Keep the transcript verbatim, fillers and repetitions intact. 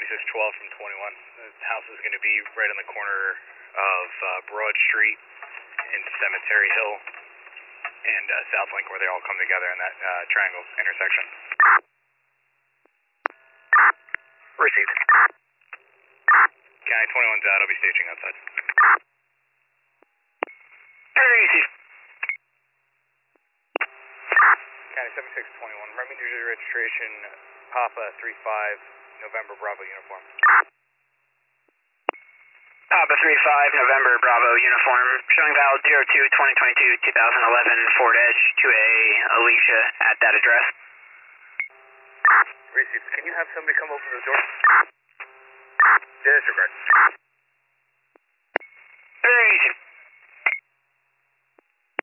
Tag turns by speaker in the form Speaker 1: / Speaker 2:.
Speaker 1: seventy-six twelve from twenty-one. The house is going to be right on the corner of uh, Broad Street and Cemetery Hill and uh, South Link, where they all come together in that uh, triangle intersection.
Speaker 2: Received.
Speaker 1: County twenty-one's out. I'll be staging outside.
Speaker 2: Very easy.
Speaker 1: County seventy-six twenty-one, Remy, New Jersey registration, Papa three five, November Bravo uniform.
Speaker 2: Papa three five, November Bravo uniform, showing valid zero two twenty twenty-two twenty eleven Ford Edge to a Alicia at that address.
Speaker 1: Received. Can you have somebody come open the door? Disregard.
Speaker 2: Very easy.